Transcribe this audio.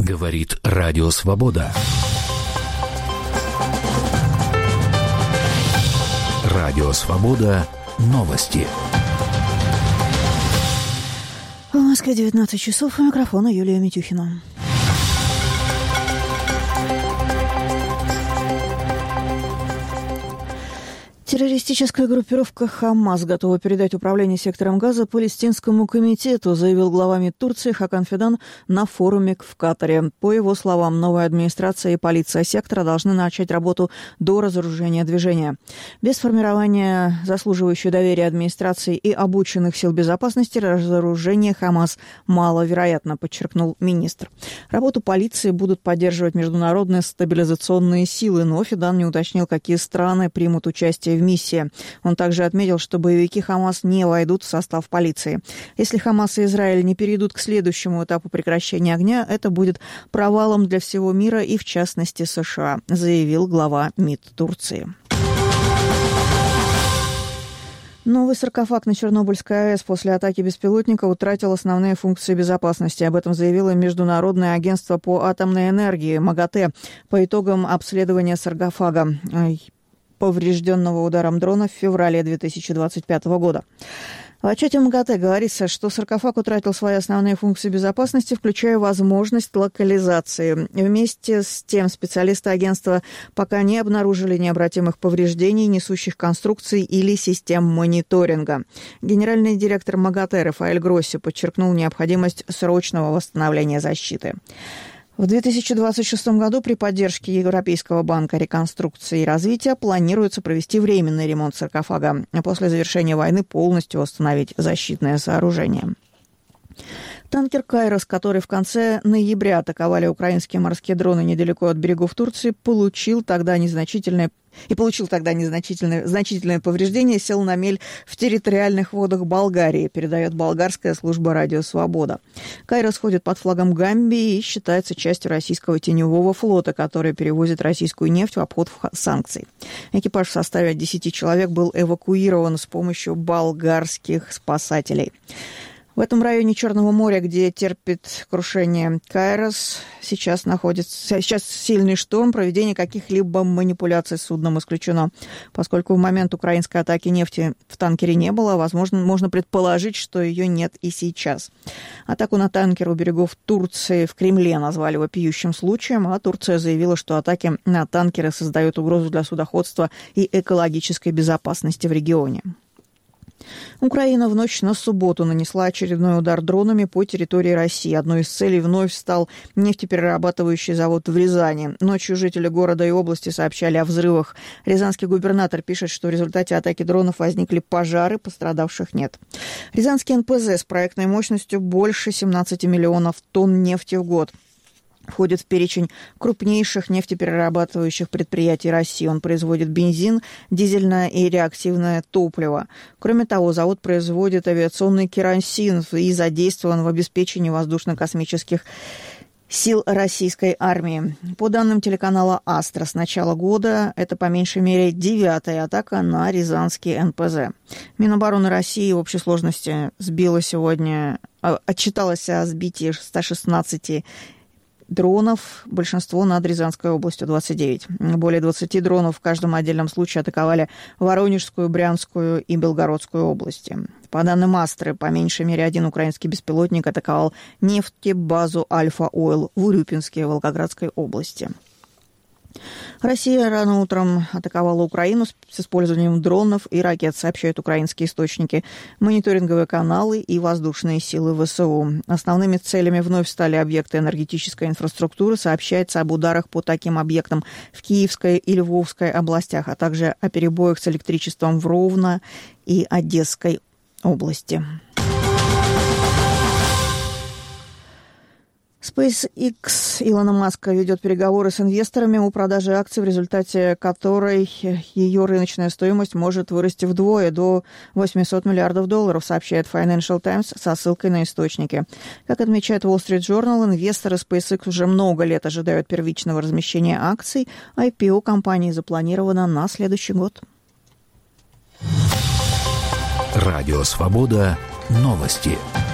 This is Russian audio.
Говорит Радио Свобода. Радио Свобода. Новости. В Москве 19 часов. У микрофона Юлия Митюхина. Террористическая группировка «Хамас» готова передать управление сектором Газа Палестинскому комитету, заявил глава МИД Турции Хакан Фидан на форуме в Катаре. По его словам, новая администрация и полиция сектора должны начать работу до разоружения движения. Без формирования заслуживающей доверия администрации и обученных сил безопасности разоружение «Хамас» маловероятно, подчеркнул министр. Работу полиции будут поддерживать международные стабилизационные силы, но Фидан не уточнил, какие страны примут участие в миссии. Он также отметил, что боевики «Хамас» не войдут в состав полиции. Если «Хамас» и Израиль не перейдут к следующему этапу прекращения огня, это будет провалом для всего мира и, в частности, США, заявил глава МИД Турции. Новый саркофаг на Чернобыльской АЭС после атаки беспилотника утратил основные функции безопасности. Об этом заявило Международное агентство по атомной энергии МАГАТЭ по итогам обследования саркофага, поврежденного ударом дрона в феврале 2025 года. В отчете МАГАТЭ говорится, что саркофаг утратил свои основные функции безопасности, включая возможность локализации. Вместе с тем специалисты агентства пока не обнаружили необратимых повреждений несущих конструкций или систем мониторинга. Генеральный директор МАГАТЭ Рафаэль Гросси подчеркнул необходимость срочного восстановления защиты. В 2026 году при поддержке Европейского банка реконструкции и развития планируется провести временный ремонт саркофага, а после завершения войны полностью восстановить защитное сооружение. Танкер «Кайрос», который в конце ноября атаковали украинские морские дроны недалеко от берегов Турции, получил тогда незначительное повреждение, сел на мель в территориальных водах Болгарии, передает болгарская служба «Радио Свобода». «Кайрос» ходит под флагом Гамбии и считается частью российского теневого флота, который перевозит российскую нефть в обход санкций. Экипаж в составе 10 человек был эвакуирован с помощью болгарских спасателей. В этом районе Черного моря, где терпит крушение «Кайрос», сейчас сильный шторм, проведение каких-либо манипуляций с судном исключено. Поскольку в момент украинской атаки нефти в танкере не было, можно предположить, что ее нет и сейчас. Атаку на танкер у берегов Турции в Кремле назвали вопиющим случаем, а Турция заявила, что атаки на танкеры создают угрозу для судоходства и экологической безопасности в регионе. Украина в ночь на субботу нанесла очередной удар дронами по территории России. Одной из целей вновь стал нефтеперерабатывающий завод в Рязани. Ночью жители города и области сообщали о взрывах. Рязанский губернатор пишет, что в результате атаки дронов возникли пожары, пострадавших нет. Рязанский НПЗ с проектной мощностью больше 17 миллионов тонн нефти в год входит в перечень крупнейших нефтеперерабатывающих предприятий России. Он производит бензин, дизельное и реактивное топливо. Кроме того, завод производит авиационный керосин и задействован в обеспечении воздушно-космических сил российской армии. По данным телеканала «Астра», с начала года это по меньшей мере 9-я атака на Рязанский НПЗ. Минобороны России в общей сложности отчиталась о сбитии 116 дронов, большинство над Рязанской областью, 29. Более 20 дронов в каждом отдельном случае атаковали Воронежскую, Брянскую и Белгородскую области. По данным Астры, по меньшей мере один украинский беспилотник атаковал нефтебазу «Альфа-Ойл» в Урюпинске, Волгоградской области. Россия рано утром атаковала Украину с использованием дронов и ракет, сообщают украинские источники, мониторинговые каналы и воздушные силы ВСУ. Основными целями вновь стали объекты энергетической инфраструктуры. Сообщается об ударах по таким объектам в Киевской и Львовской областях, а также о перебоях с электричеством в Ровно и Одесской области. SpaceX Илона Маска ведет переговоры с инвесторами о продаже акций, в результате которой ее рыночная стоимость может вырасти вдвое, до $800 миллиардов, сообщает Financial Times со ссылкой на источники. Как отмечает Wall Street Journal, инвесторы SpaceX уже много лет ожидают первичного размещения акций. IPO компании запланировано на следующий год. Радио Свобода. Новости.